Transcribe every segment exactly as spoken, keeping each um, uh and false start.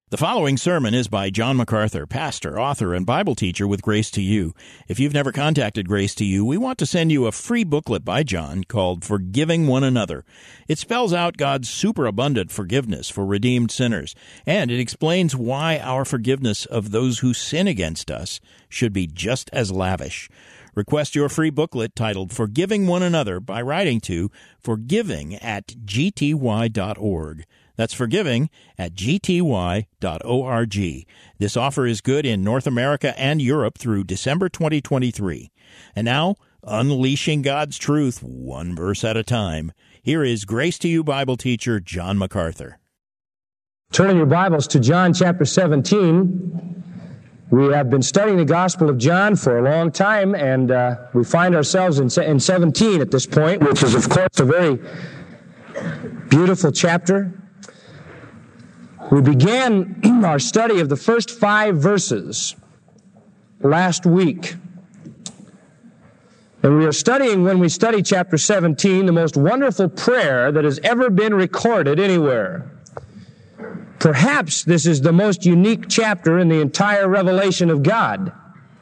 The following sermon is by John MacArthur, pastor, author, and Bible teacher with Grace to You. If you've never contacted Grace to You, we want to send you a free booklet by John called Forgiving One Another. It spells out God's superabundant forgiveness for redeemed sinners, and it explains why our forgiveness of those who sin against us should be just as lavish. Request your free booklet titled Forgiving One Another by writing to forgiving at g t y dot org. That's forgiving at g t y dot org. This offer is good in North America and Europe through December twenty twenty-three. And now, unleashing God's truth one verse at a time, here is Grace to You Bible teacher John MacArthur. Turn in your Bibles to John chapter seventeen. We have been studying the Gospel of John for a long time, and uh, we find ourselves in, in seventeen at this point, which is, of course, a very beautiful chapter. We began our study of the first five verses last week. And we are studying, when we study chapter seventeen, the most wonderful prayer that has ever been recorded anywhere. Perhaps this is the most unique chapter in the entire revelation of God.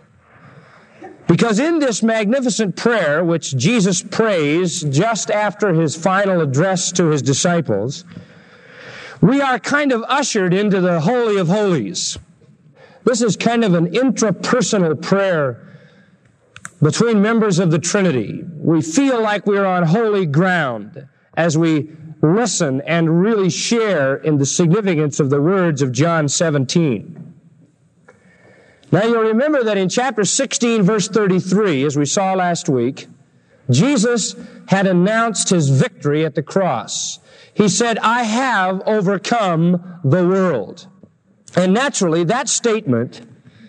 Because in this magnificent prayer, which Jesus prays just after his final address to his disciples, we are kind of ushered into the Holy of Holies. This is kind of an intrapersonal prayer between members of the Trinity. We feel like we're on holy ground as we listen and really share in the significance of the words of John seventeen. Now you'll remember that in chapter sixteen, verse thirty-three, as we saw last week, Jesus had announced his victory at the cross. He said, I have overcome the world. And naturally, that statement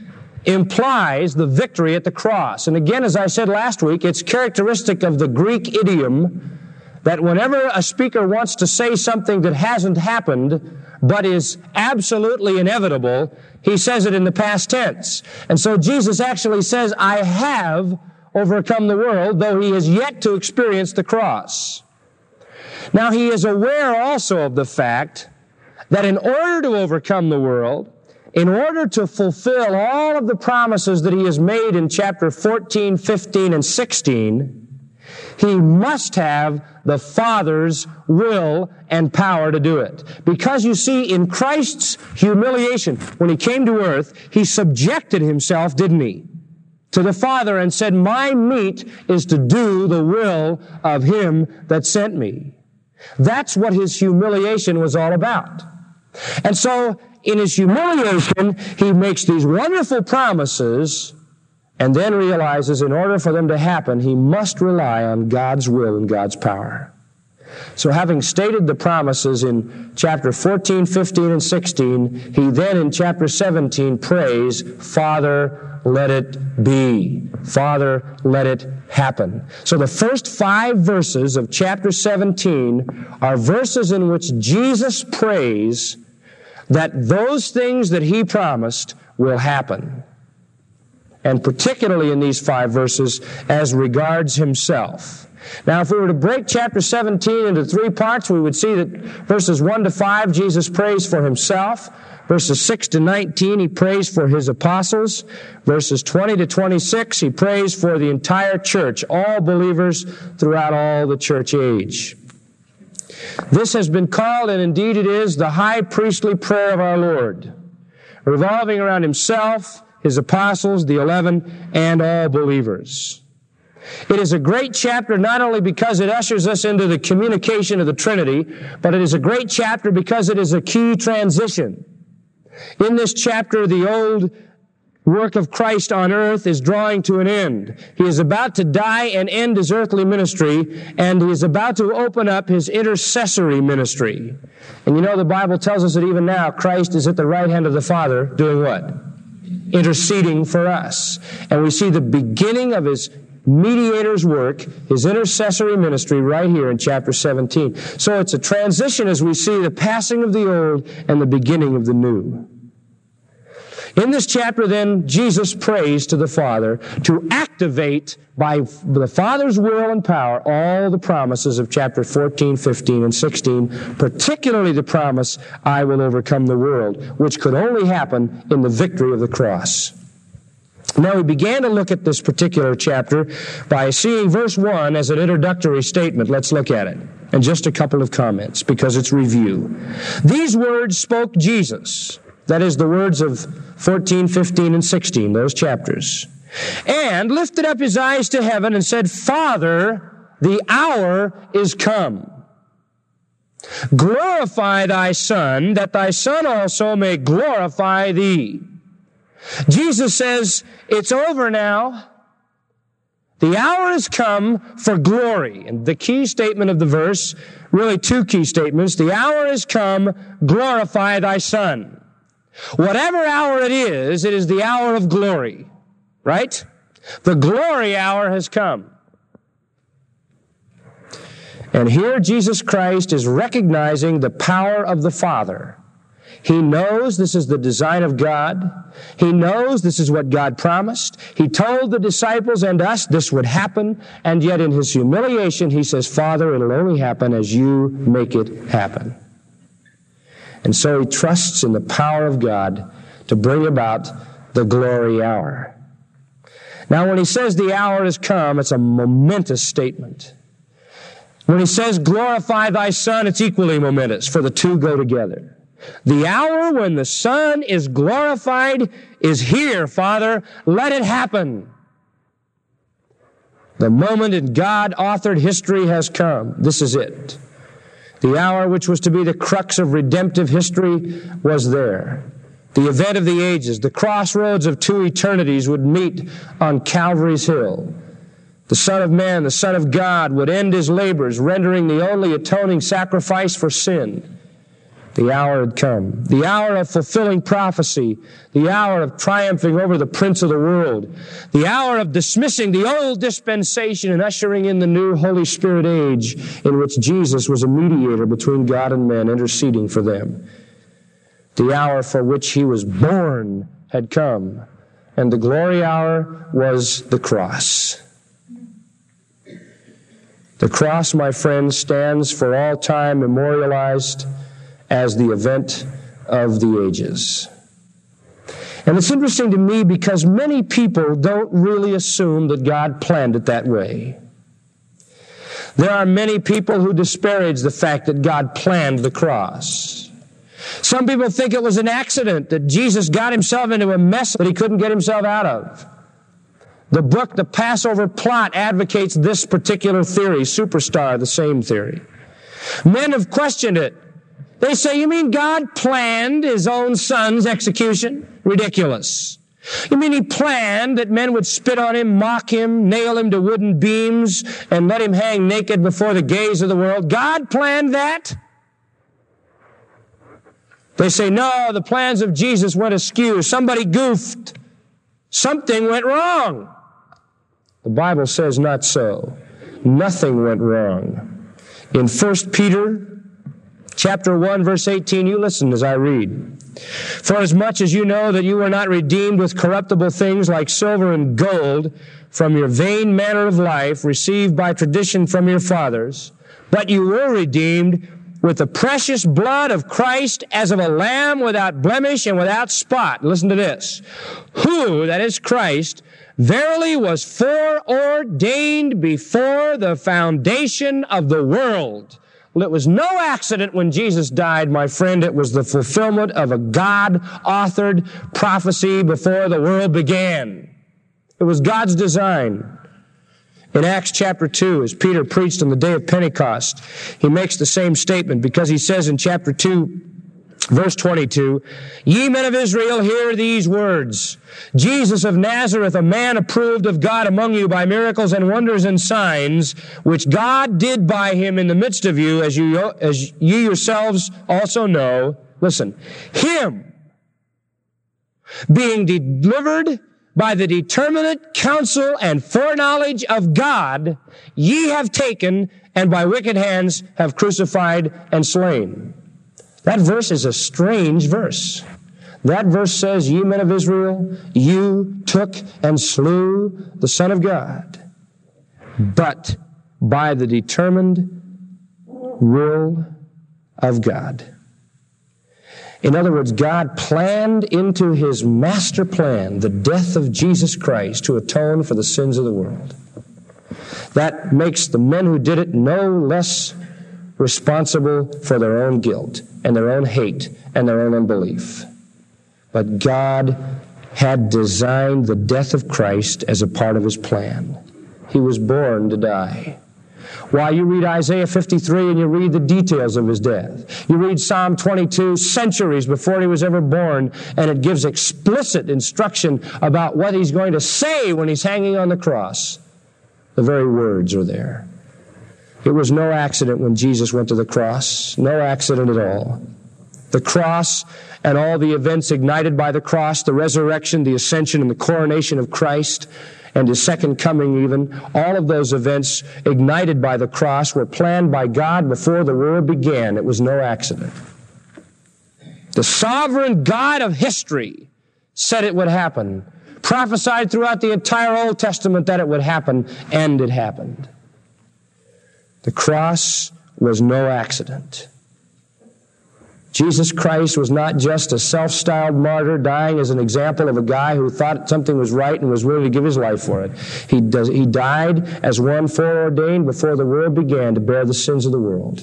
implies the victory at the cross. And again, as I said last week, it's characteristic of the Greek idiom that whenever a speaker wants to say something that hasn't happened, but is absolutely inevitable, he says it in the past tense. And so Jesus actually says, I have overcome the world, though he has yet to experience the cross. Now, he is aware also of the fact that in order to overcome the world, in order to fulfill all of the promises that he has made in chapter fourteen, fifteen, and sixteen, he must have the Father's will and power to do it. Because you see, in Christ's humiliation, when he came to earth, he subjected himself, didn't he, to the Father and said, my meat is to do the will of him that sent me. That's what his humiliation was all about. And so, in his humiliation, he makes these wonderful promises and then realizes in order for them to happen, he must rely on God's will and God's power. So having stated the promises in chapter fourteen, fifteen, and sixteen, he then in chapter seventeen prays, Father, let it be. Father, let it happen. So the first five verses of chapter seventeen are verses in which Jesus prays that those things that he promised will happen. And particularly in these five verses as regards himself. Now, if we were to break chapter seventeen into three parts, we would see that verses one to five, Jesus prays for himself. Verses six to nineteen, he prays for his apostles. Verses twenty to twenty-six, he prays for the entire church, all believers throughout all the church age. This has been called, and indeed it is, the high priestly prayer of our Lord, revolving around himself, his apostles, the eleven, and all believers. It is a great chapter not only because it ushers us into the communication of the Trinity, but it is a great chapter because it is a key transition. In this chapter, the old work of Christ on earth is drawing to an end. He is about to die and end his earthly ministry, and he is about to open up his intercessory ministry. And you know, the Bible tells us that even now, Christ is at the right hand of the Father, doing what? Interceding for us. And we see the beginning of his mediator's work, his intercessory ministry, right here in chapter seventeen. So it's a transition as we see the passing of the old and the beginning of the new. In this chapter, then, Jesus prays to the Father to activate by the Father's will and power all the promises of chapter fourteen, fifteen, and sixteen, particularly the promise, I will overcome the world, which could only happen in the victory of the cross. Now, we began to look at this particular chapter by seeing verse one as an introductory statement. Let's look at it. And just a couple of comments, because it's review. These words spoke Jesus. That is the words of fourteen, fifteen, and sixteen, those chapters. And lifted up his eyes to heaven and said, Father, the hour is come. Glorify thy Son, that thy Son also may glorify thee. Jesus says, it's over now. The hour has come for glory. And the key statement of the verse, really two key statements. The hour has come, glorify thy Son. Whatever hour it is, it is the hour of glory. Right? The glory hour has come. And here Jesus Christ is recognizing the power of the Father. He knows this is the design of God. He knows this is what God promised. He told the disciples and us this would happen, and yet in his humiliation he says, Father, it'll only happen as you make it happen. And so he trusts in the power of God to bring about the glory hour. Now when he says the hour has come, it's a momentous statement. When he says glorify thy Son, it's equally momentous, for the two go together. The hour when the Son is glorified is here, Father. Let it happen. The moment in God-authored history has come. This is it. The hour which was to be the crux of redemptive history was there. The event of the ages, the crossroads of two eternities would meet on Calvary's hill. The Son of Man, the Son of God, would end his labors, rendering the only atoning sacrifice for sin. The hour had come. The hour of fulfilling prophecy. The hour of triumphing over the prince of the world. The hour of dismissing the old dispensation and ushering in the new Holy Spirit age in which Jesus was a mediator between God and men, interceding for them. The hour for which he was born had come. And the glory hour was the cross. The cross, my friends, stands for all time memorialized as the event of the ages. And it's interesting to me because many people don't really assume that God planned it that way. There are many people who disparage the fact that God planned the cross. Some people think it was an accident, that Jesus got himself into a mess that he couldn't get himself out of. The book, The Passover Plot, advocates this particular theory. Superstar, the same theory. Men have questioned it. They say, you mean God planned his own son's execution? Ridiculous. You mean he planned that men would spit on him, mock him, nail him to wooden beams, and let him hang naked before the gaze of the world? God planned that? They say, no, the plans of Jesus went askew. Somebody goofed. Something went wrong. The Bible says not so. Nothing went wrong. In First Peter chapter one, verse eighteen, you listen as I read. For as much as you know that you were not redeemed with corruptible things like silver and gold from your vain manner of life received by tradition from your fathers, but you were redeemed with the precious blood of Christ as of a lamb without blemish and without spot. Listen to this. Who, that is Christ, verily was foreordained before the foundation of the world. Well, it was no accident when Jesus died, my friend. It was the fulfillment of a God-authored prophecy before the world began. It was God's design. In Acts chapter two, as Peter preached on the day of Pentecost, he makes the same statement because he says in chapter two, verse twenty-two, Ye men of Israel, hear these words. Jesus of Nazareth, a man approved of God among you by miracles and wonders and signs, which God did by him in the midst of you, as you, as you yourselves also know. Listen, him being delivered by the determinate counsel and foreknowledge of God, ye have taken, and by wicked hands have crucified and slain. That verse is a strange verse. That verse says, ye men of Israel, you took and slew the Son of God, but by the determined will of God. In other words, God planned into his master plan the death of Jesus Christ to atone for the sins of the world. That makes the men who did it no less responsible for their own guilt and their own hate and their own unbelief. But God had designed the death of Christ as a part of his plan. He was born to die. While you read Isaiah fifty-three and you read the details of his death. You read Psalm twenty-two centuries before he was ever born, and it gives explicit instruction about what he's going to say when he's hanging on the cross. The very words are there. It was no accident when Jesus went to the cross. No accident at all. The cross and all the events ignited by the cross, the resurrection, the ascension, and the coronation of Christ, and his second coming even, all of those events ignited by the cross were planned by God before the world began. It was no accident. The sovereign God of history said it would happen, prophesied throughout the entire Old Testament that it would happen, and it happened. The cross was no accident. Jesus Christ was not just a self-styled martyr dying as an example of a guy who thought something was right and was willing to give his life for it. He, does, he died as one foreordained before the world began to bear the sins of the world.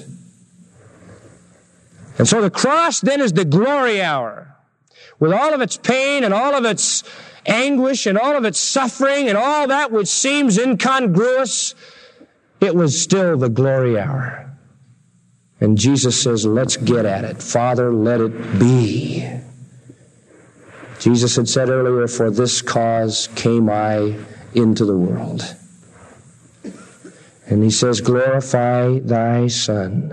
And so the cross then is the glory hour. With all of its pain and all of its anguish and all of its suffering and all that which seems incongruous, it was still the glory hour. And Jesus says, let's get at it. Father, let it be. Jesus had said earlier, for this cause came I into the world. And he says, glorify thy Son.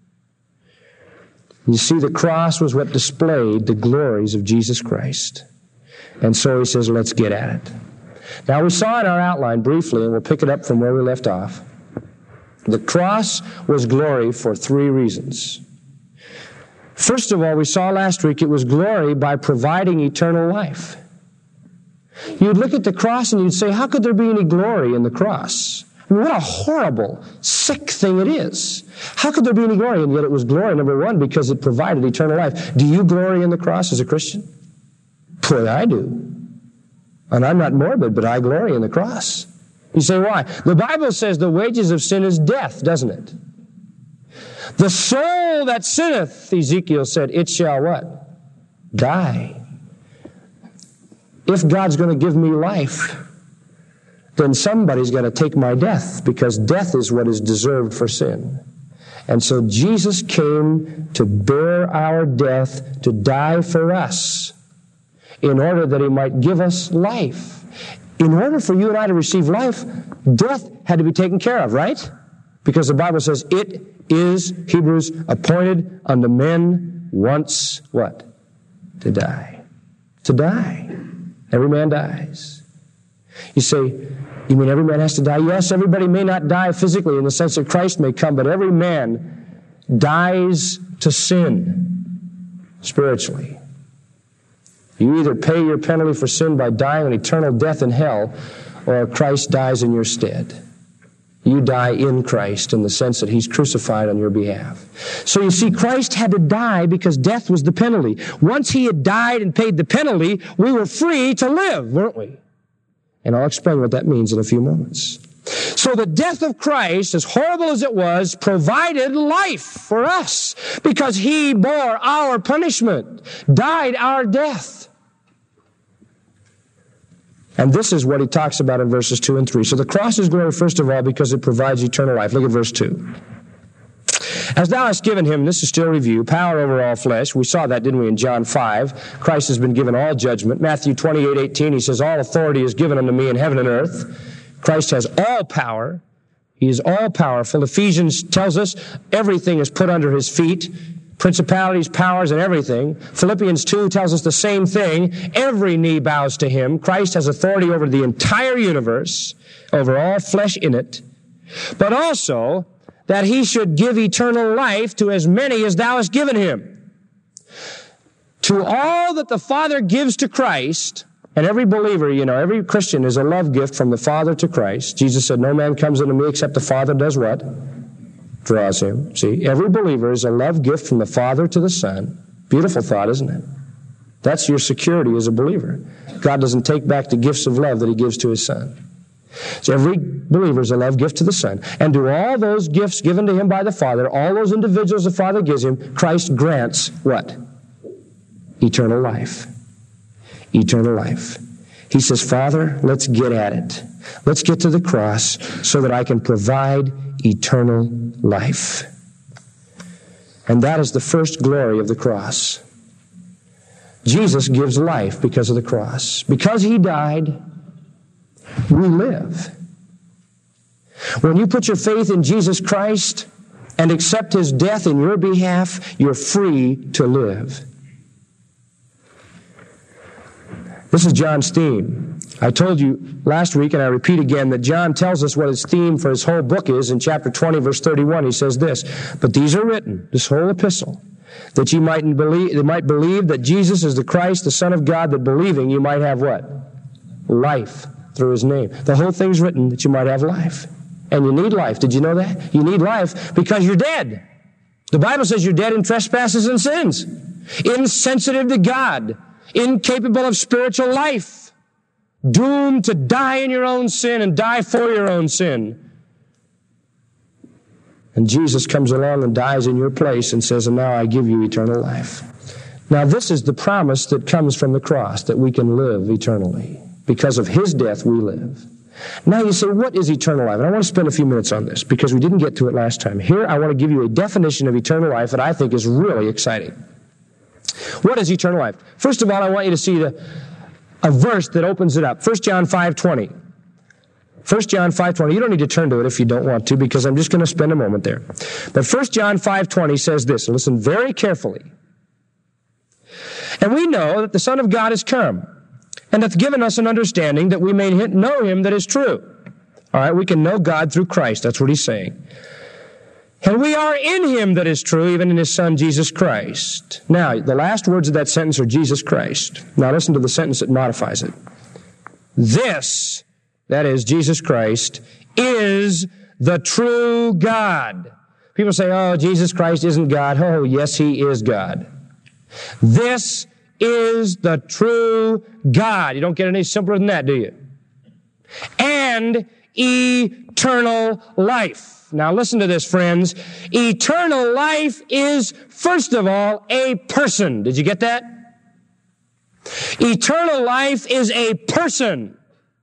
You see, the cross was what displayed the glories of Jesus Christ. And so he says, let's get at it. Now, we saw in our outline briefly, and we'll pick it up from where we left off, the cross was glory for three reasons. First of all, we saw last week it was glory by providing eternal life. You'd look at the cross and you'd say, how could there be any glory in the cross? I mean, what a horrible, sick thing it is. How could there be any glory? And yet it was glory, number one, because it provided eternal life. Do you glory in the cross as a Christian? Boy, I do. And I'm not morbid, but I glory in the cross. You say, why? The Bible says the wages of sin is death, doesn't it? The soul that sinneth, Ezekiel said, it shall what? Die. If God's going to give me life, then somebody's got to take my death, because death is what is deserved for sin. And so Jesus came to bear our death, to die for us, in order that he might give us life. In order for you and I to receive life, death had to be taken care of, right? Because the Bible says it is, Hebrews, appointed unto men once, what? To die. To die. Every man dies. You say, you mean every man has to die? Yes, everybody may not die physically in the sense that Christ may come, but every man dies to sin spiritually. You either pay your penalty for sin by dying an eternal death in hell, or Christ dies in your stead. You die in Christ in the sense that he's crucified on your behalf. So you see, Christ had to die because death was the penalty. Once he had died and paid the penalty, we were free to live, weren't we? And I'll explain what that means in a few moments. So the death of Christ, as horrible as it was, provided life for us because he bore our punishment, died our death. And this is what he talks about in verses two and three. So the cross is glory, first of all, because it provides eternal life. Look at verse two. As thou hast given him, this is still review, power over all flesh. We saw that, didn't we, in John five. Christ has been given all judgment. Matthew twenty-eight eighteen, he says, all authority is given unto me in heaven and earth. Christ has all power. He is all powerful. Ephesians tells us everything is put under his feet. Principalities, powers, and everything. Philippians two tells us the same thing. Every knee bows to him. Christ has authority over the entire universe, over all flesh in it. But also that he should give eternal life to as many as thou hast given him. To all that the Father gives to Christ, and every believer, you know, every Christian is a love gift from the Father to Christ. Jesus said, no man comes unto me except the Father does what? Draws him. See, every believer is a love gift from the Father to the Son. Beautiful thought, isn't it? That's your security as a believer. God doesn't take back the gifts of love that He gives to His Son. So every believer is a love gift to the Son. And to all those gifts given to Him by the Father, all those individuals the Father gives Him, Christ grants what? Eternal life. Eternal life. He says, Father, let's get at it. Let's get to the cross so that I can provide eternal life. And that is the first glory of the cross. Jesus gives life because of the cross. Because He died, we live. When you put your faith in Jesus Christ and accept His death in your behalf, you're free to live. This is John's theme. I told you last week, and I repeat again, that John tells us what his theme for his whole book is. In chapter twenty, verse thirty-one, he says this, but these are written, this whole epistle, that you might believe, that might believe that Jesus is the Christ, the Son of God, that believing you might have what? Life through His name. The whole thing's written that you might have life. And you need life. Did you know that? You need life because you're dead. The Bible says you're dead in trespasses and sins. Insensitive to God. Incapable of spiritual life, doomed to die in your own sin and die for your own sin. And Jesus comes along and dies in your place and says, and now I give you eternal life. Now this is the promise that comes from the cross, that we can live eternally. Because of His death we live. Now you say, what is eternal life? And I want to spend a few minutes on this because we didn't get to it last time. Here I want to give you a definition of eternal life that I think is really exciting. What is eternal life? First of all, I want you to see the, a verse that opens it up. First John five twenty. First John five twenty. You don't need to turn to it if you don't want to, because I'm just going to spend a moment there. But First John five twenty says this. Listen very carefully. And we know that the Son of God is come, and hath given us an understanding that we may know Him that is true. All right, we can know God through Christ. That's what he's saying. And we are in Him that is true, even in His Son, Jesus Christ. Now, the last words of that sentence are Jesus Christ. Now listen to the sentence that modifies it. This, that is, Jesus Christ, is the true God. People say, oh, Jesus Christ isn't God. Oh, yes, He is God. This is the true God. You don't get any simpler than that, do you? And eternal life. Now listen to this, friends. Eternal life is, first of all, a person. Did you get that? Eternal life is a person.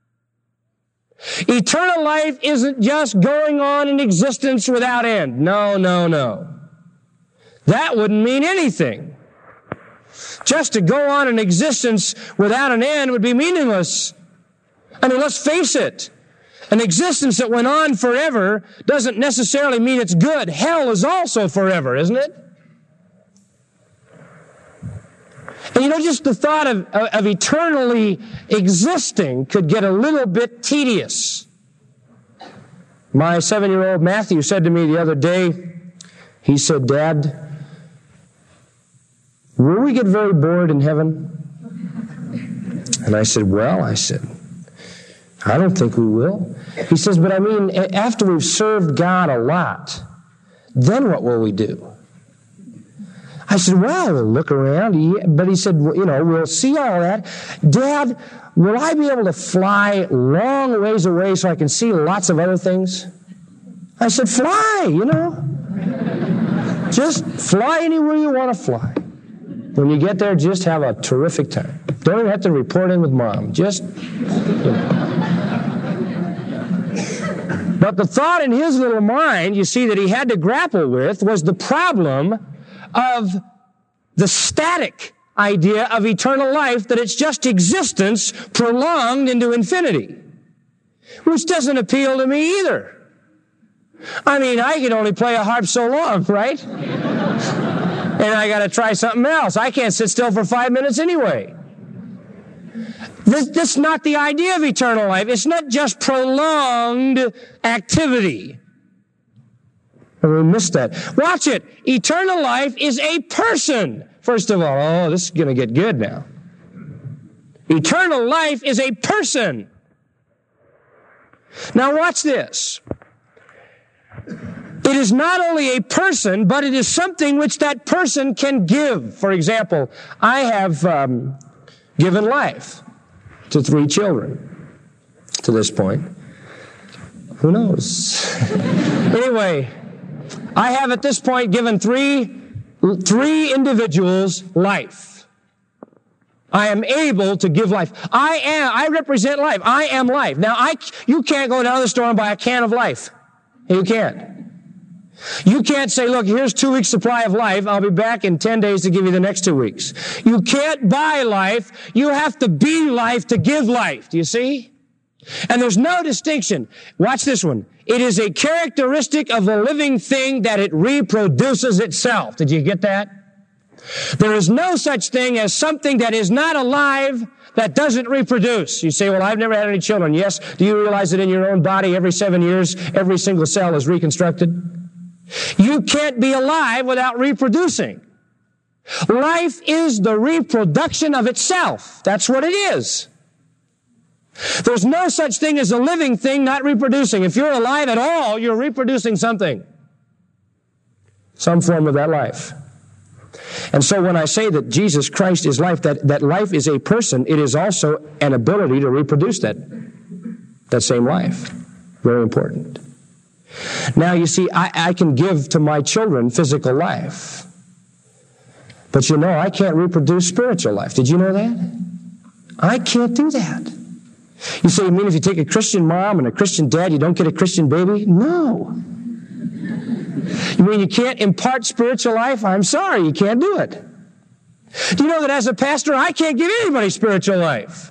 Eternal life isn't just going on in existence without end. No, no, no. That wouldn't mean anything. Just to go on in existence without an end would be meaningless. I mean, let's face it. An existence that went on forever doesn't necessarily mean it's good. Hell is also forever, isn't it? And you know, just the thought of, of eternally existing could get a little bit tedious. My seven-year-old Matthew said to me the other day, he said, Dad, will we get very bored in heaven? And I said, well, I said, I don't think we will. He says, but I mean, after we've served God a lot, then what will we do? I said, well, we'll look around. But he said, well, you know, we'll see all that. Dad, will I be able to fly long ways away so I can see lots of other things? I said, fly, you know. Just fly anywhere you want to fly. When you get there, just have a terrific time. Don't even have to report in with Mom. Just, you know. But the thought in his little mind, you see, that he had to grapple with was the problem of the static idea of eternal life, that it's just existence prolonged into infinity, which doesn't appeal to me either. I mean, I can only play a harp so long, right? And I got to try something else. I can't sit still for five minutes anyway. This, this is not the idea of eternal life. It's not just prolonged activity. And we missed that. Watch it. Eternal life is a person. First of all, oh, this is going to get good now. Eternal life is a person. Now watch this. It is not only a person, but it is something which that person can give. For example, I have um, given life to three children to this point. Who knows? Anyway, I have at this point given three, three individuals life. I am able to give life. I am, I represent life. I am life. Now, I, you can't go down to the store and buy a can of life. You can't. You can't say, look, here's two weeks supply of life. I'll be back in ten days to give you the next two weeks. You can't buy life. You have to be life to give life. Do you see? And there's no distinction. Watch this one. It is a characteristic of the living thing that it reproduces itself. Did you get that? There is no such thing as something that is not alive that doesn't reproduce. You say, well, I've never had any children. Yes. Do you realize that in your own body, every seven years, every single cell is reconstructed? You can't be alive without reproducing. Life is the reproduction of itself. That's what it is. There's no such thing as a living thing not reproducing. If you're alive at all, you're reproducing something. Some form of that life. And so when I say that Jesus Christ is life, that, that life is a person, it is also an ability to reproduce that, that same life. Very important. Now, you see, I, I can give to my children physical life. But you know, I can't reproduce spiritual life. Did you know that? I can't do that. You say, you mean if you take a Christian mom and a Christian dad, you don't get a Christian baby? No. You mean you can't impart spiritual life? I'm sorry, you can't do it. Do you know that as a pastor, I can't give anybody spiritual life?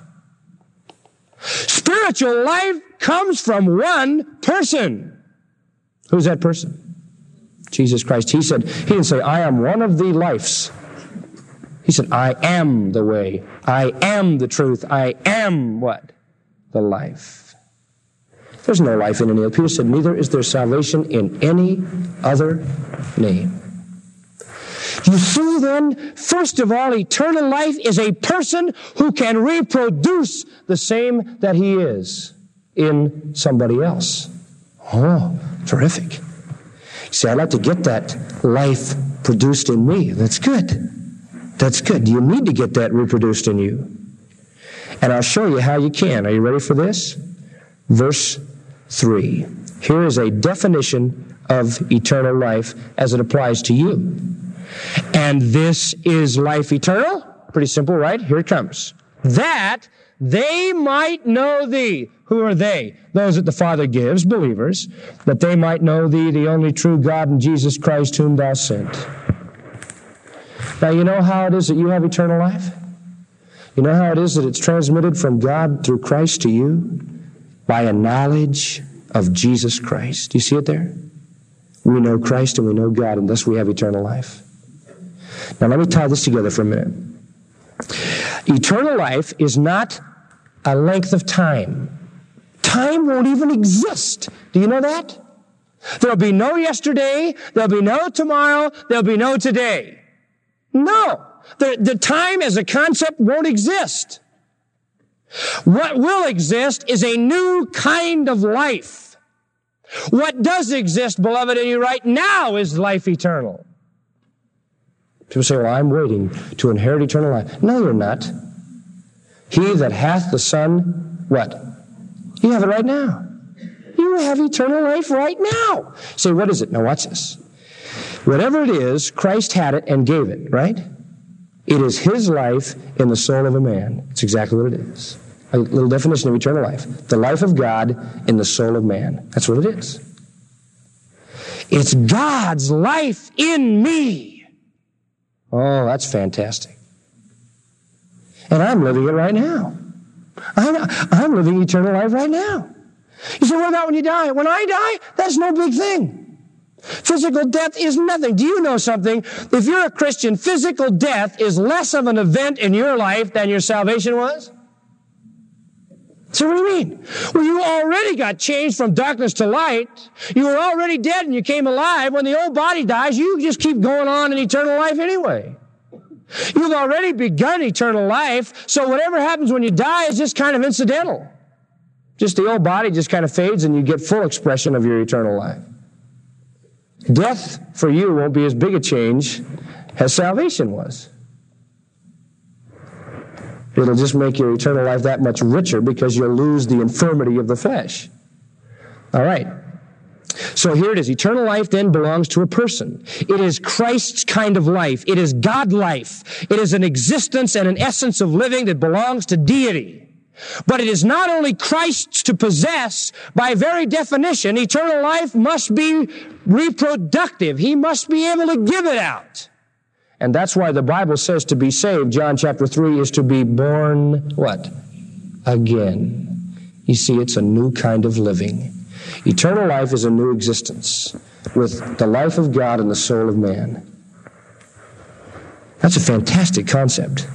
Spiritual life comes from one person. Who's that person? Jesus Christ. He said, he didn't say, I am one of the lives. He said, I am the way. I am the truth. I am what? The life. There's no life in any other. Peter said, neither is there salvation in any other name. You see then, first of all, eternal life is a person who can reproduce the same that he is in somebody else. Oh, terrific. You see, I'd like to get that life produced in me. That's good. That's good. You need to get that reproduced in you. And I'll show you how you can. Are you ready for this? Verse three. Here is a definition of eternal life as it applies to you. And this is life eternal? Pretty simple, right? Here it comes. That they might know thee. Who are they? Those that the Father gives, believers, that they might know thee, the only true God, and Jesus Christ whom thou sent. Now, you know how it is that you have eternal life? You know how it is that it's transmitted from God through Christ to you? By a knowledge of Jesus Christ. Do you see it there? We know Christ and we know God, and thus we have eternal life. Now, let me tie this together for a minute. Eternal life is not a length of time. Time won't even exist. Do you know that? There'll be no yesterday, there'll be no tomorrow, there'll be no today. No. The, the time as a concept won't exist. What will exist is a new kind of life. What does exist, beloved, in you right now is life eternal. People say, well, I'm waiting to inherit eternal life. No, you're not. He that hath the Son, what? You have it right now. You have eternal life right now. Say, what is it? Now watch this. Whatever it is, Christ had it and gave it, right? It is His life in the soul of a man. It's exactly what it is. A little definition of eternal life. The life of God in the soul of man. That's what it is. It's God's life in me. Oh, that's fantastic. And I'm living it right now. I'm, I'm living eternal life right now. You say, what about when you die? When I die, that's no big thing. Physical death is nothing. Do you know something? If you're a Christian, physical death is less of an event in your life than your salvation was. So what do you mean? Well, you already got changed from darkness to light. You were already dead and you came alive. When the old body dies, you just keep going on in eternal life anyway. You've already begun eternal life, so whatever happens when you die is just kind of incidental. Just the old body just kind of fades and you get full expression of your eternal life. Death for you won't be as big a change as salvation was. It'll just make your eternal life that much richer because you'll lose the infirmity of the flesh. All right. So here it is. Eternal life then belongs to a person. It is Christ's kind of life. It is God life. It is an existence and an essence of living that belongs to deity. But it is not only Christ's to possess. By very definition, eternal life must be reproductive. He must be able to give it out. And that's why the Bible says to be saved, John chapter three, is to be born, what? Again. You see, it's a new kind of living. Eternal life is a new existence with the life of God in the soul of man. That's a fantastic concept.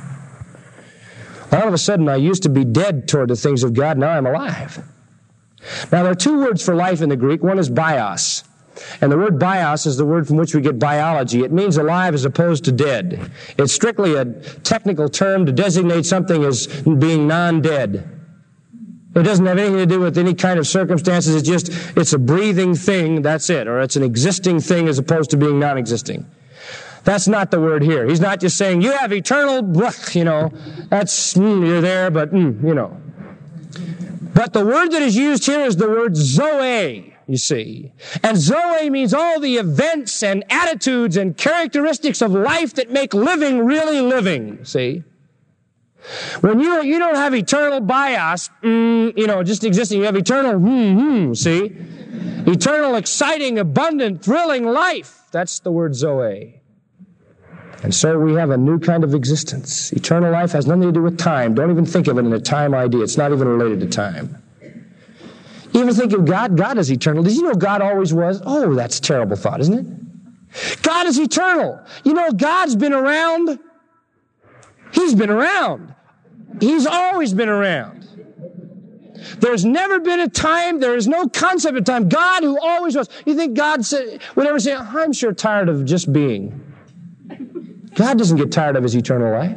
All of a sudden, I used to be dead toward the things of God. Now I'm alive. Now, there are two words for life in the Greek. One is bios. And the word bios is the word from which we get biology. It means alive as opposed to dead. It's strictly a technical term to designate something as being non-dead. It doesn't have anything to do with any kind of circumstances. It's just, it's a breathing thing, that's it. Or it's an existing thing as opposed to being non-existing. That's not the word here. He's not just saying, you have eternal, you know, that's, mm, you're there, but, mm, you know. But the word that is used here is the word zoe, you see. And zoe means all the events and attitudes and characteristics of life that make living really living, see. When you you don't have eternal bios, mm, you know, just existing, you have eternal, hmm, hmm, see. Eternal, exciting, abundant, thrilling life. That's the word zoe. And so we have a new kind of existence. Eternal life has nothing to do with time. Don't even think of it in a time idea. It's not even related to time. You ever think of God? God is eternal. Did you know God always was? Oh, that's a terrible thought, isn't it? God is eternal. You know, God's been around. He's been around. He's always been around. There's never been a time, there is no concept of time. God who always was. You think God said, would ever say, I'm sure tired of just being. God doesn't get tired of his eternal life.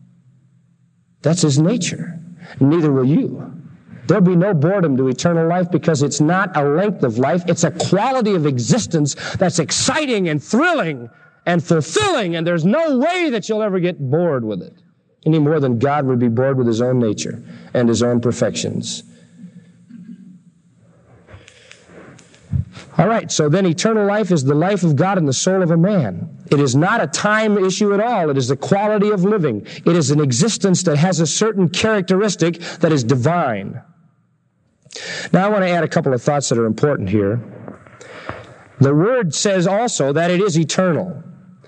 That's his nature. Neither will you. There'll be no boredom to eternal life because it's not a length of life. It's a quality of existence that's exciting and thrilling and fulfilling, and there's no way that you'll ever get bored with it any more than God would be bored with his own nature and his own perfections. All right, so then eternal life is the life of God in the soul of a man. It is not a time issue at all. It is the quality of living. It is an existence that has a certain characteristic that is divine. Now, I want to add a couple of thoughts that are important here. The word says also that it is eternal.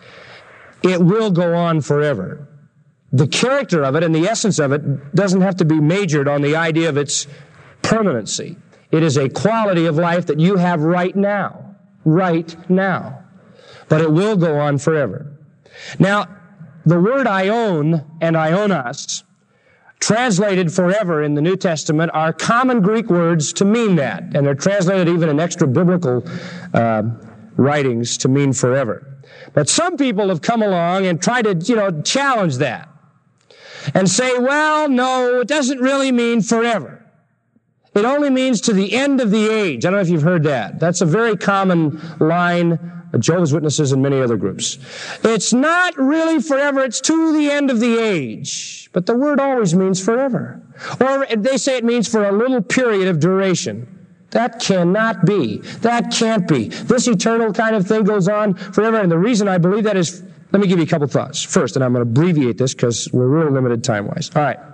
It will go on forever. The character of it and the essence of it doesn't have to be majored on the idea of its permanency. It is a quality of life that you have right now. Right now. But it will go on forever. Now, the word ion and ionos, translated forever in the New Testament, are common Greek words to mean that. And they're translated even in extra biblical uh, writings to mean forever. But some people have come along and tried to, you know, challenge that. And say, well, no, it doesn't really mean forever. It only means to the end of the age. I don't know if you've heard that. That's a very common line of Jehovah's Witnesses and many other groups. It's not really forever. It's to the end of the age. But the word always means forever. Or they say it means for a little period of duration. That cannot be. That can't be. This eternal kind of thing goes on forever. And the reason I believe that is, let me give you a couple thoughts. First, and I'm going to abbreviate this because we're real limited time-wise. All right.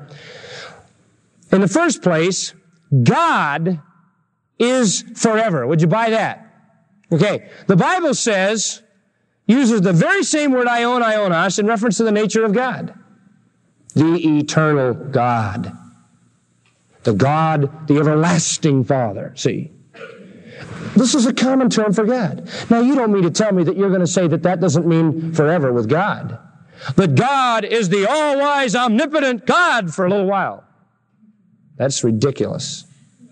In the first place, God is forever. Would you buy that? Okay. The Bible says, uses the very same word ion, ionos, in reference to the nature of God. The eternal God. The God, the everlasting Father. See? This is a common term for God. Now, you don't mean to tell me that you're going to say that that doesn't mean forever with God. That God is the all-wise, omnipotent God for a little while. That's ridiculous.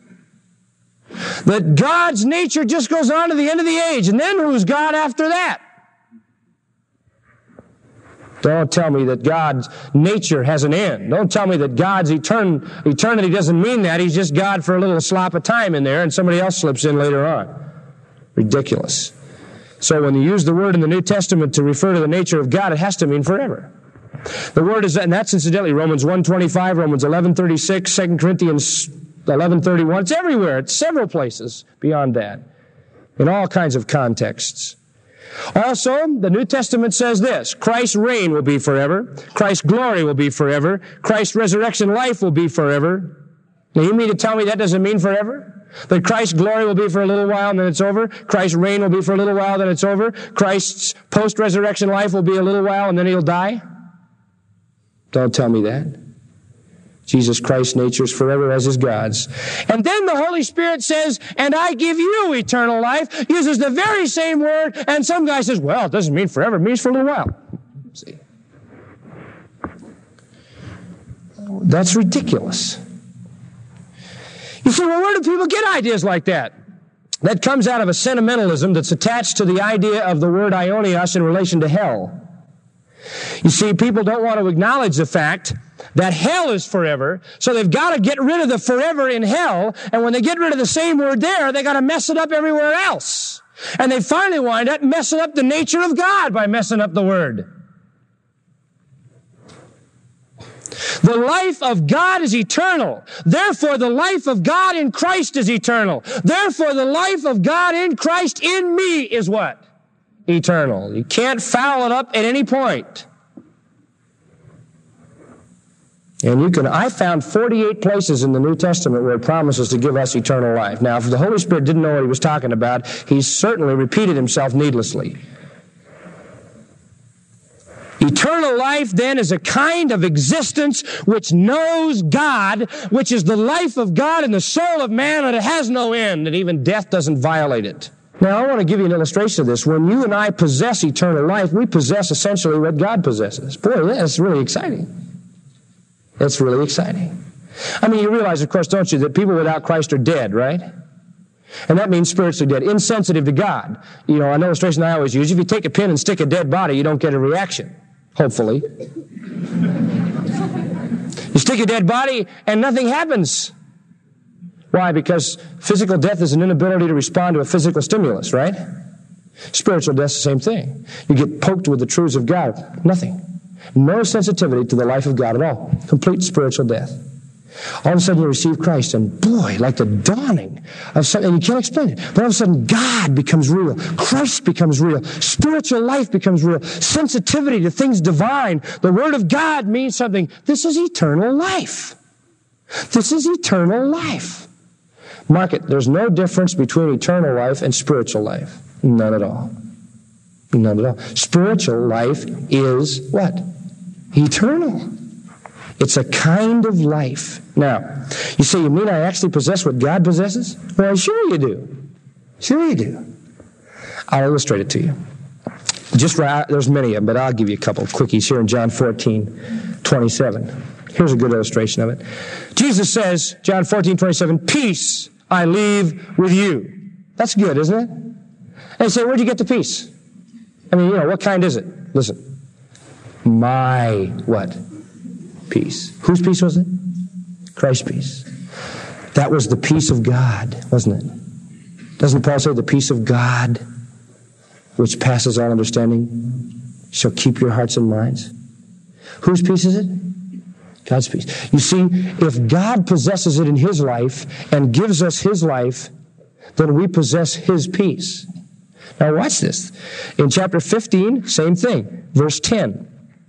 That God's nature just goes on to the end of the age, and then who's God after that? Don't tell me that God's nature has an end. Don't tell me that God's etern- eternity doesn't mean that. He's just God for a little slop of time in there and somebody else slips in later on. Ridiculous. So when you use the word in the New Testament to refer to the nature of God, it has to mean forever. The word is, and that's incidentally Romans one twenty-five, Romans eleven thirty-six, Second Corinthians eleven thirty-one. It's everywhere. It's several places beyond that, in all kinds of contexts. Also, the New Testament says this: Christ's reign will be forever. Christ's glory will be forever. Christ's resurrection life will be forever. Now, you mean to tell me that doesn't mean forever? That Christ's glory will be for a little while and then it's over? Christ's reign will be for a little while, then it's over? Christ's post-resurrection life will be a little while and then he'll die? Don't tell me that. Jesus Christ's nature is forever as is God's. And then the Holy Spirit says, and I give you eternal life, uses the very same word, and some guy says, well, it doesn't mean forever, it means for a little while. See? That's ridiculous. You see, well, where do people get ideas like that? That comes out of a sentimentalism that's attached to the idea of the word aionios in relation to hell. You see, people don't want to acknowledge the fact that hell is forever, so they've got to get rid of the forever in hell, and when they get rid of the same word there, they got to mess it up everywhere else. And they finally wind up messing up the nature of God by messing up the word. The life of God is eternal. Therefore, the life of God in Christ is eternal. Therefore, the life of God in Christ in me is what? Eternal. You can't foul it up at any point. And you can, I found forty-eight places in the New Testament where it promises to give us eternal life. Now, if the Holy Spirit didn't know what he was talking about, he certainly repeated himself needlessly. Eternal life, then, is a kind of existence which knows God, which is the life of God in the soul of man, and it has no end, and even death doesn't violate it. Now, I want to give you an illustration of this. When you and I possess eternal life, we possess essentially what God possesses. Boy, that's really exciting. It's really exciting. I mean, you realize, of course, don't you, that people without Christ are dead, right? And that means spiritually dead, insensitive to God. You know, an illustration I always use, if you take a pin and stick a dead body, you don't get a reaction. Hopefully. You stick a dead body and nothing happens. Why? Because physical death is an inability to respond to a physical stimulus, right? Spiritual death is the same thing. You get poked with the truths of God. Nothing. No sensitivity to the life of God at all. Complete spiritual death. All of a sudden you receive Christ, and boy, like the dawning of something, and you can't explain it, but all of a sudden God becomes real. Christ becomes real. Spiritual life becomes real. Sensitivity to things divine. The Word of God means something. This is eternal life. This is eternal life. Mark it. There's no difference between eternal life and spiritual life. None at all. None at all. Spiritual life is what? Eternal. It's a kind of life. Now, you say, you mean I actually possess what God possesses? Well, sure you do. Sure you do. I'll illustrate it to you. Just right, there's many of them, but I'll give you a couple quickies here in John fourteen twenty-seven. Here's a good illustration of it. Jesus says, John fourteen twenty-seven, peace I leave with you. That's good, isn't it? And you say, where'd you get the peace? I mean, you know, what kind is it? Listen. My what? Peace. Whose peace was it? Christ's peace. That was the peace of God, wasn't it? Doesn't Paul say the peace of God, which passes all understanding, shall keep your hearts and minds? Whose peace is it? God's peace. You see, if God possesses it in His life and gives us His life, then we possess His peace. Now watch this. In chapter fifteen, same thing. Verse ten.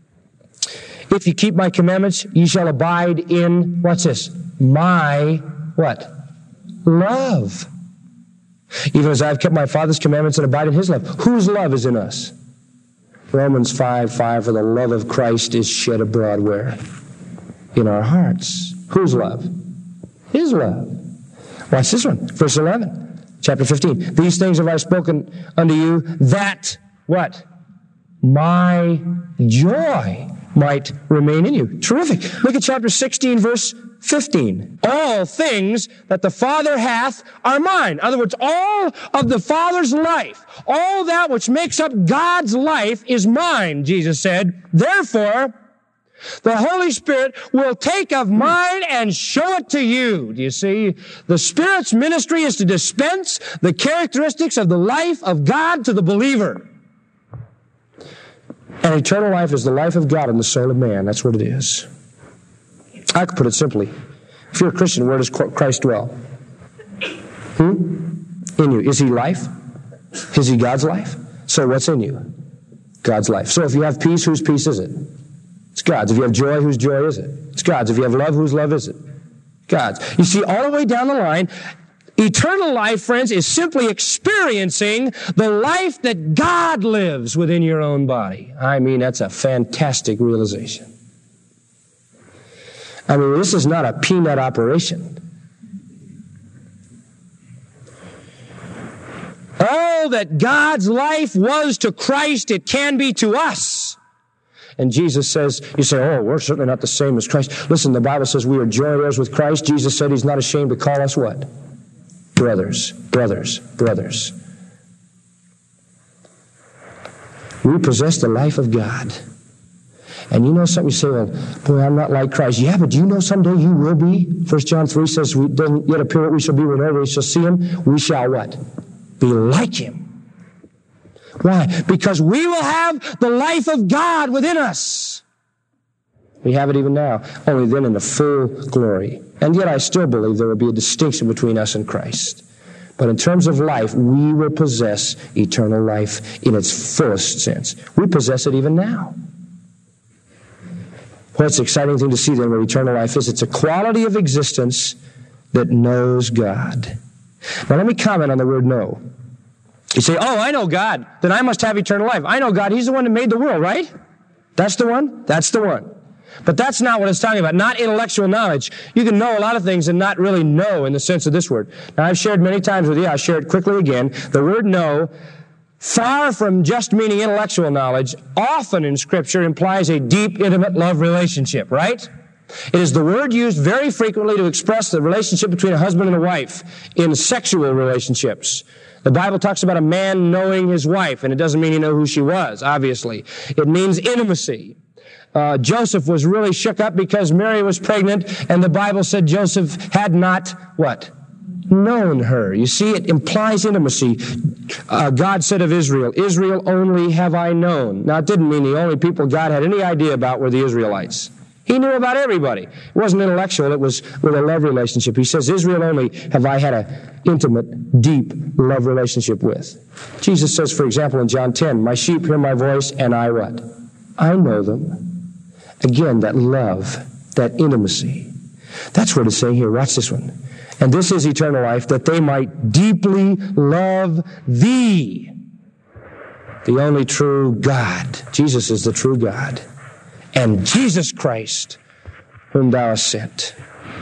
If you keep my commandments, ye shall abide in, what's this? My, what? Love. Even as I have kept my Father's commandments and abide in His love. Whose love is in us? Romans five five, for the love of Christ is shed abroad where? In our hearts. Whose love? His love. Watch this one. Verse eleven, chapter fifteen. These things have I spoken unto you, that, what? My joy might remain in you. Terrific. Look at chapter sixteen, verse fifteen. All things that the Father hath are mine. In other words, all of the Father's life, all that which makes up God's life is mine, Jesus said. Therefore, the Holy Spirit will take of mine and show it to you. Do you see? The Spirit's ministry is to dispense the characteristics of the life of God to the believer. And eternal life is the life of God in the soul of man. That's what it is. I could put it simply. If you're a Christian, where does Christ dwell? Hmm? In you. Is He life? Is He God's life? So what's in you? God's life. So if you have peace, whose peace is it? It's God's. If you have joy, whose joy is it? It's God's. If you have love, whose love is it? God's. You see, all the way down the line, eternal life, friends, is simply experiencing the life that God lives within your own body. I mean, that's a fantastic realization. I mean, this is not a peanut operation. All that God's life was to Christ, it can be to us. And Jesus says, you say, oh, we're certainly not the same as Christ. Listen, the Bible says we are joint heirs with Christ. Jesus said He's not ashamed to call us what? Brothers, brothers, brothers. We possess the life of God. And you know something, you say, well, boy, I'm not like Christ. Yeah, but do you know someday you will be? First John three says, we doesn't yet appear what we shall be whenever we shall see Him. We shall what? Be like Him. Why? Because we will have the life of God within us. We have it even now, only then in the full glory. And yet I still believe there will be a distinction between us and Christ. But in terms of life, we will possess eternal life in its fullest sense. We possess it even now. What's the exciting thing to see then what eternal life is? It's a quality of existence that knows God. Now let me comment on the word know. You say, oh, I know God, then I must have eternal life. I know God, He's the one that made the world, right? That's the one? That's the one. But that's not what it's talking about, not intellectual knowledge. You can know a lot of things and not really know in the sense of this word. Now, I've shared many times with you, I'll share it quickly again. The word know, far from just meaning intellectual knowledge, often in Scripture implies a deep, intimate love relationship, right? It is the word used very frequently to express the relationship between a husband and a wife in sexual relationships. The Bible talks about a man knowing his wife, and it doesn't mean he knew who she was, obviously. It means intimacy. Uh, Joseph was really shook up because Mary was pregnant, and the Bible said Joseph had not, what? Known her. You see, it implies intimacy. Uh, God said of Israel, Israel only have I known. Now, it didn't mean the only people God had any idea about were the Israelites. He knew about everybody. It wasn't intellectual. It was with a love relationship. He says, Israel only have I had an intimate, deep love relationship with. Jesus says, for example, in John ten, my sheep hear my voice, and I what? I know them. Again, that love, that intimacy. That's what it's saying here. Watch this one. And this is eternal life, that they might deeply love Thee, the only true God. Jesus is the true God. And Jesus Christ, whom Thou hast sent.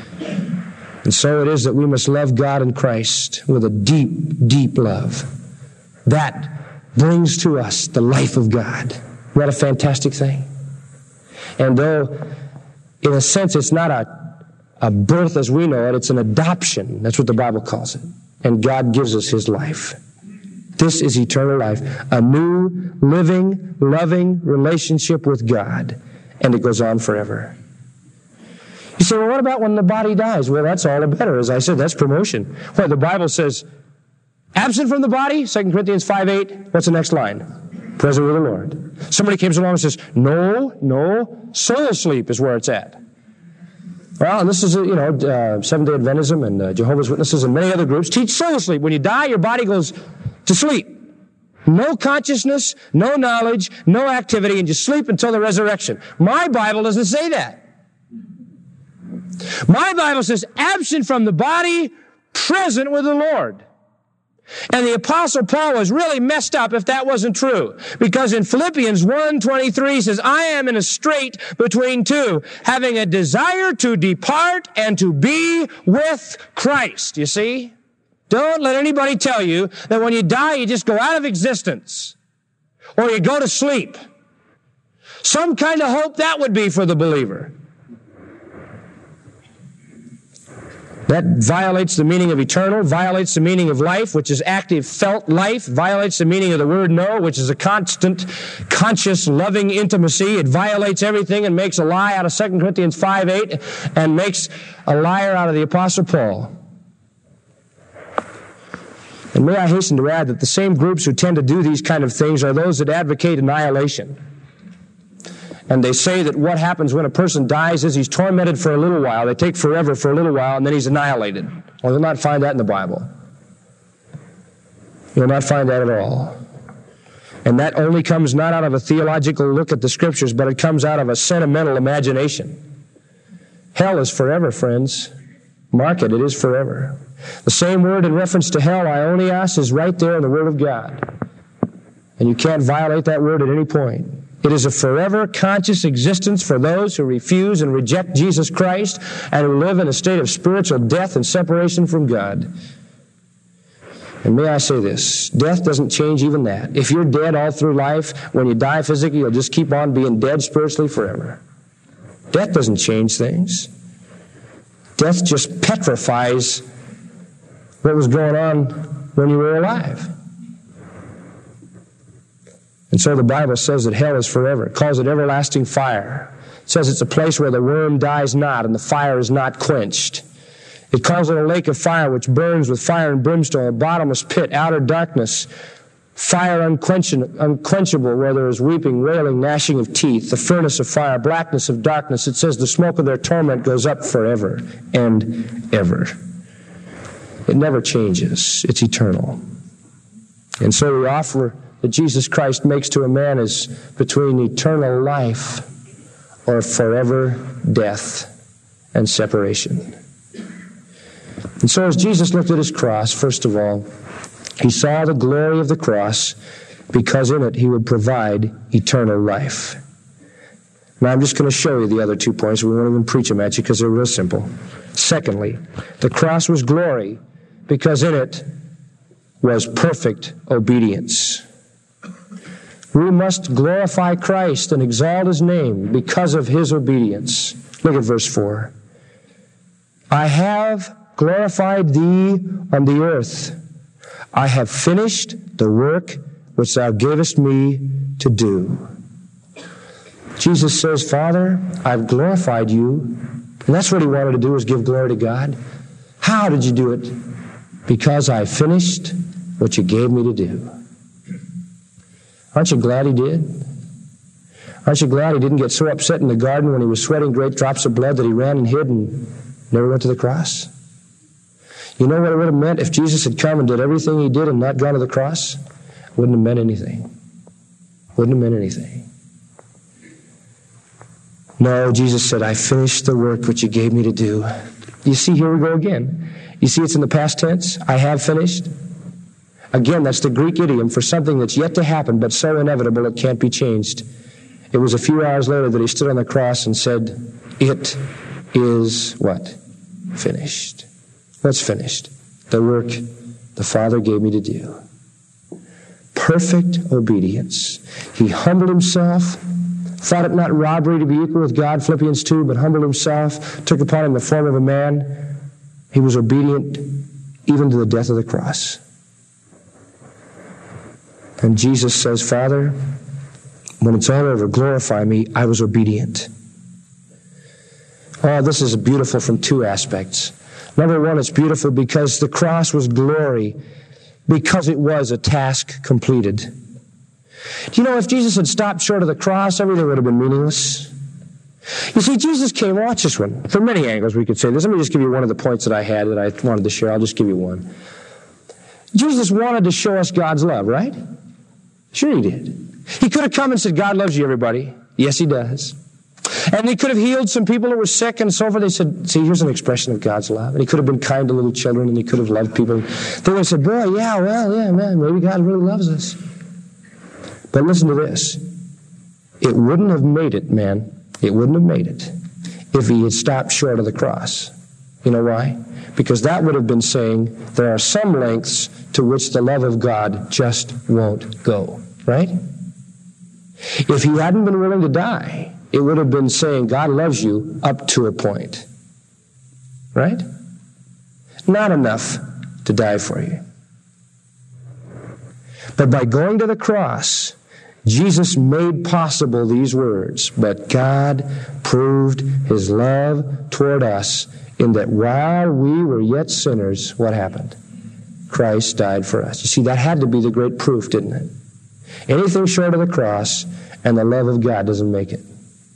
And so it is that we must love God and Christ with a deep, deep love. That brings to us the life of God. Isn't that a fantastic thing? And though, in a sense, it's not a, a birth as we know it, it's an adoption. That's what the Bible calls it. And God gives us His life. This is eternal life. A new, living, loving relationship with God. And it goes on forever. You say, well, what about when the body dies? Well, that's all the better. As I said, that's promotion. Well, the Bible says, absent from the body, Second Corinthians five eight, what's the next line? Present with the Lord. Somebody comes along and says, no, no, soul sleep is where it's at. Well, and this is, you know, uh, Seventh-day Adventism and uh, Jehovah's Witnesses and many other groups teach soul sleep. When you die, your body goes to sleep. No consciousness, no knowledge, no activity, and you sleep until the resurrection. My Bible doesn't say that. My Bible says, absent from the body, present with the Lord. And the Apostle Paul was really messed up if that wasn't true. Because in Philippians one twenty-three says, I am in a strait between two, having a desire to depart and to be with Christ. You see? Don't let anybody tell you that when you die, you just go out of existence. Or you go to sleep. Some kind of hope that would be for the believer. That violates the meaning of eternal, violates the meaning of life, which is active, felt life, violates the meaning of the word know, which is a constant, conscious, loving intimacy. It violates everything and makes a lie out of Second Corinthians five eight and makes a liar out of the Apostle Paul. And may I hasten to add that the same groups who tend to do these kind of things are those that advocate annihilation. And they say that what happens when a person dies is he's tormented for a little while. They take forever for a little while, and then he's annihilated. Well, you'll not find that in the Bible. You'll not find that at all. And that only comes not out of a theological look at the Scriptures, but it comes out of a sentimental imagination. Hell is forever, friends. Mark it, it is forever. The same word in reference to hell, aionios, is right there in the Word of God. And you can't violate that word at any point. It is a forever conscious existence for those who refuse and reject Jesus Christ and who live in a state of spiritual death and separation from God. And may I say this, death doesn't change even that. If you're dead all through life, when you die physically, you'll just keep on being dead spiritually forever. Death doesn't change things. Death just petrifies what was going on when you were alive. And so the Bible says that hell is forever. It calls it everlasting fire. It says it's a place where the worm dies not and the fire is not quenched. It calls it a lake of fire which burns with fire and brimstone, a bottomless pit, outer darkness, fire unquenchable where there is weeping, wailing, gnashing of teeth, the furnace of fire, blackness of darkness. It says the smoke of their torment goes up forever and ever. It never changes. It's eternal. And so the offer that Jesus Christ makes to a man is between eternal life or forever death and separation. And so as Jesus looked at his cross, first of all, he saw the glory of the cross because in it he would provide eternal life. Now I'm just going to show you the other two points. We won't even preach them at you because they're real simple. Secondly, the cross was glory because in it was perfect obedience. We must glorify Christ and exalt his name because of his obedience. Look at verse four. I have glorified thee on the earth. I have finished the work which thou gavest me to do. Jesus says, Father, I've glorified you. And that's what he wanted to do, was give glory to God. How did you do it? Because I finished what you gave me to do. Aren't you glad he did? Aren't you glad he didn't get so upset in the garden when he was sweating great drops of blood that he ran and hid and never went to the cross? You know what it would have meant if Jesus had come and did everything he did and not gone to the cross? It wouldn't have meant anything. Wouldn't have meant anything. No, Jesus said, I finished the work which you gave me to do. You see, here we go again. You see it's in the past tense. I have finished. Again, that's the Greek idiom for something that's yet to happen, but so inevitable it can't be changed. It was a few hours later that he stood on the cross and said, it is what? Finished. What's finished? The work the Father gave me to do. Perfect obedience. He humbled himself, thought it not robbery to be equal with God, Philippians two, but humbled himself, took upon him the form of a man. He was obedient even to the death of the cross. And Jesus says, Father, when it's all over, glorify me. I was obedient. Oh, this is beautiful from two aspects. Number one, it's beautiful because the cross was glory, because it was a task completed. Do you know, if Jesus had stopped short of the cross, everything would have been meaningless. You see, Jesus came, watch this one. From many angles we could say this. Let me just give you one of the points that I had that I wanted to share. I'll just give you one. Jesus wanted to show us God's love, right? Sure he did. He could have come and said, God loves you, everybody. Yes, he does. And he could have healed some people who were sick and so forth. They said, see, here's an expression of God's love. And he could have been kind to little children and he could have loved people. They would have said, boy, yeah, well, yeah, man, maybe God really loves us. But listen to this. It wouldn't have made it, man. It wouldn't have made it if he had stopped short of the cross. You know why? Because that would have been saying there are some lengths to which the love of God just won't go. Right? If he hadn't been willing to die, it would have been saying God loves you up to a point. Right? not enough to die for you. But by going to the cross, Jesus made possible these words, but God proved his love toward us in that while we were yet sinners, what happened? Christ died for us. You see, that had to be the great proof, didn't it? Anything short of the cross and the love of God doesn't make it.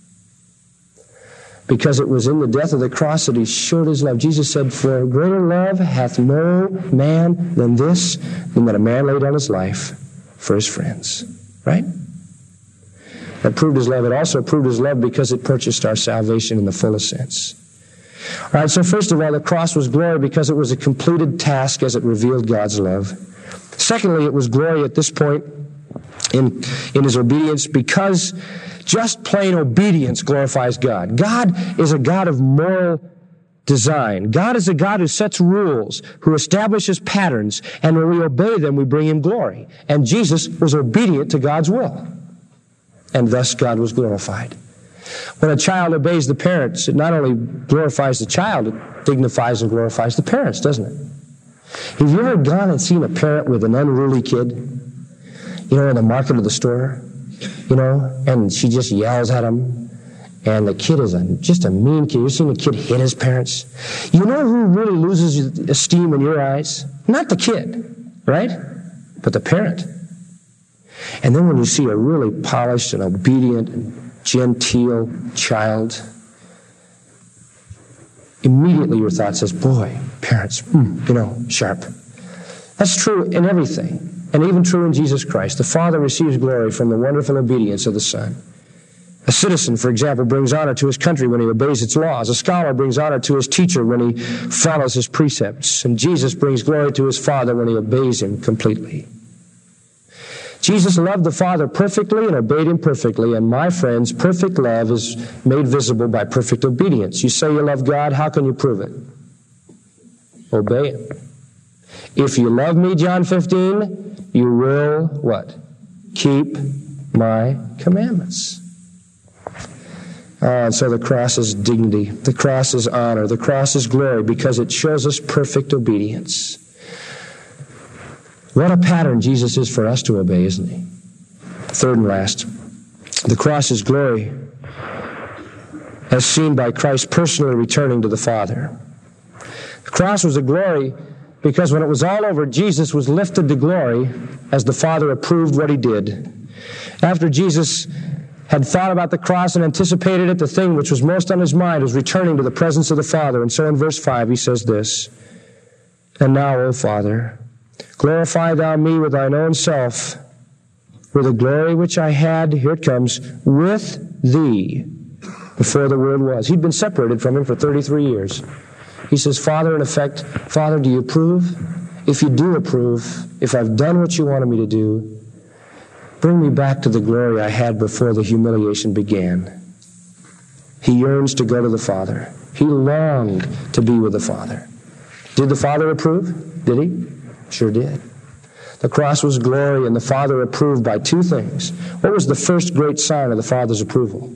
Because it was in the death of the cross that he showed his love. Jesus said, for greater love hath no man than this, than that a man laid down his life for his friends. Right? That proved his love. It also proved his love because it purchased our salvation in the fullest sense. All right, so first of all, the cross was glory because it was a completed task as it revealed God's love. Secondly, it was glory at this point in, in his obedience because just plain obedience glorifies God. God is a God of moral design. God is a God who sets rules, who establishes patterns, and when we obey them, we bring him glory. And Jesus was obedient to God's will, and thus God was glorified. When a child obeys the parents, it not only glorifies the child, it dignifies and glorifies the parents, doesn't it? Have you ever gone and seen a parent with an unruly kid, you know, in the market or the store? You know, and she just yells at him, and the kid is a, just a mean kid. You've seen a kid hit his parents? You know who really loses esteem in your eyes? Not the kid, right? But the parent. And then when you see a really polished and obedient and genteel child, immediately your thought says, boy, parents, mm, you know, sharp. That's true in everything. And even true in Jesus Christ. The Father receives glory from the wonderful obedience of the Son. A citizen, for example, brings honor to his country when he obeys its laws. A scholar brings honor to his teacher when he follows his precepts. And Jesus brings glory to his Father when he obeys him completely. Jesus loved the Father perfectly and obeyed him perfectly. And my friends, perfect love is made visible by perfect obedience. You say you love God, how can you prove it? Obey him. If you love me, John fifteen, you will, what? Keep my commandments. Uh, and so the cross is dignity. The cross is honor. The cross is glory because it shows us perfect obedience. What a pattern Jesus is for us to obey, isn't he? Third and last, the cross is glory as seen by Christ personally returning to the Father. The cross was a glory because when it was all over, Jesus was lifted to glory as the Father approved what he did. After Jesus had thought about the cross and anticipated it, the thing which was most on his mind was returning to the presence of the Father. And so in verse five he says this, and now, O Father, glorify thou me with thine own self, with the glory which I had, here it comes, with thee before the world was. He'd been separated from him for thirty-three years. He says, Father, in effect, Father, do you approve? If you do approve, if I've done what you wanted me to do, bring me back to the glory I had before the humiliation began. He yearns to go to the Father. He longed to be with the Father. Did the Father approve? Did he? Sure did. The cross was glory, and the Father approved by two things. What was the first great sign of the Father's approval?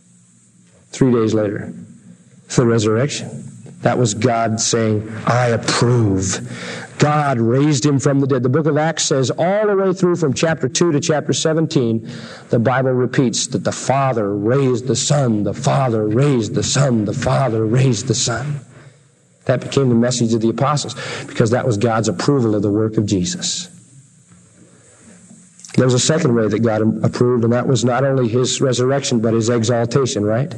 Three days later, the resurrection. That was God saying, I approve. God raised him from the dead. The book of Acts says all the way through from chapter two to chapter seventeen, the Bible repeats that the Father raised the Son, the Father raised the Son, the Father raised the Son. That became the message of the apostles because that was God's approval of the work of Jesus. There was a second way that God approved, and that was not only his resurrection, but his exaltation, right?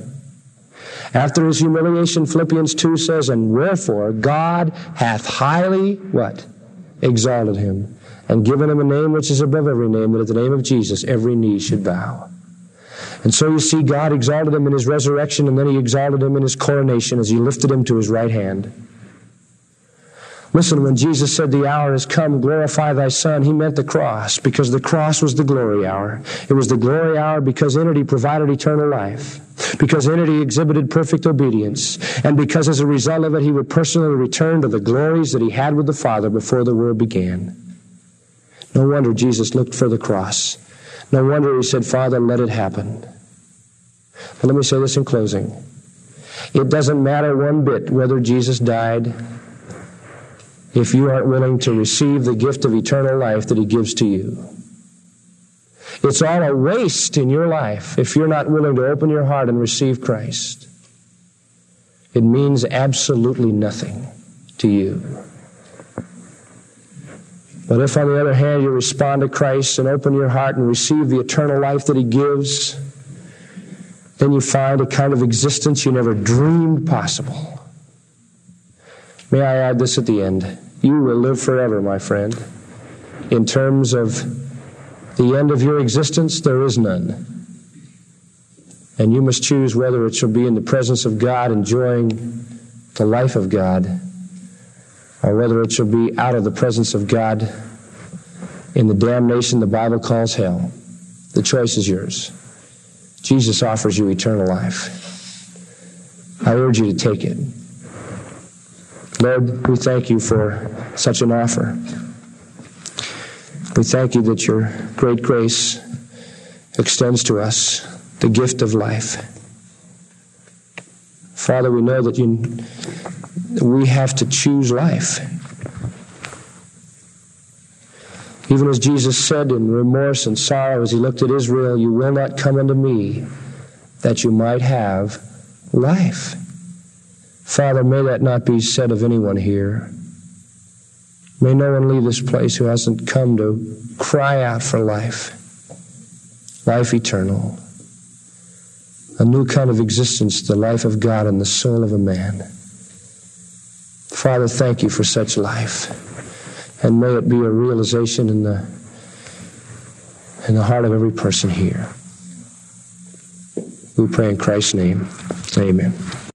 After his humiliation, Philippians two says, and wherefore God hath highly, what? Exalted him, and given him a name which is above every name, that at the name of Jesus every knee should bow. And so you see, God exalted him in his resurrection, and then he exalted him in his coronation as he lifted him to his right hand. Listen, when Jesus said the hour has come, glorify thy Son, he meant the cross, because the cross was the glory hour. It was the glory hour because in it he provided eternal life, because in it he exhibited perfect obedience, and because as a result of it he would personally return to the glories that he had with the Father before the world began. No wonder Jesus looked for the cross. No wonder he said, Father, let it happen. But let me say this in closing. It doesn't matter one bit whether Jesus died if you aren't willing to receive the gift of eternal life that He gives to you. It's all a waste in your life if you're not willing to open your heart and receive Christ. It means absolutely nothing to you. But if, on the other hand, you respond to Christ and open your heart and receive the eternal life that He gives, then you find a kind of existence you never dreamed possible. May I add this at the end? You will live forever, my friend. In terms of the end of your existence, there is none. And you must choose whether it shall be in the presence of God, enjoying the life of God, or whether it shall be out of the presence of God in the damnation the Bible calls hell. The choice is yours. Jesus offers you eternal life. I urge you to take it. Lord, we thank you for such an offer. We thank you that your great grace extends to us the gift of life. Father, we know that you, we have to choose life. Even as Jesus said in remorse and sorrow as He looked at Israel, you will not come unto me that you might have life. Father, may that not be said of anyone here. May no one leave this place who hasn't come to cry out for life, life eternal, a new kind of existence, the life of God in the soul of a man. Father, thank you for such life. And may it be a realization in the in the heart of every person here. We pray in Christ's name. Amen.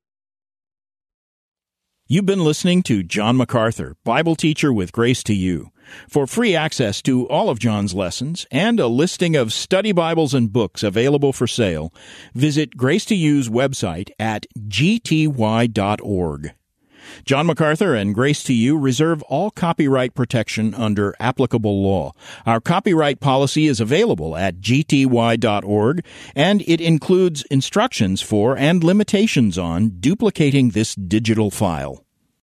You've been listening to John MacArthur, Bible teacher with Grace to You. For free access to all of John's lessons and a listing of study Bibles and books available for sale, visit Grace to You's website at g t y dot org. John MacArthur and Grace to You reserve all copyright protection under applicable law. Our copyright policy is available at g t y dot org, and it includes instructions for and limitations on duplicating this digital file.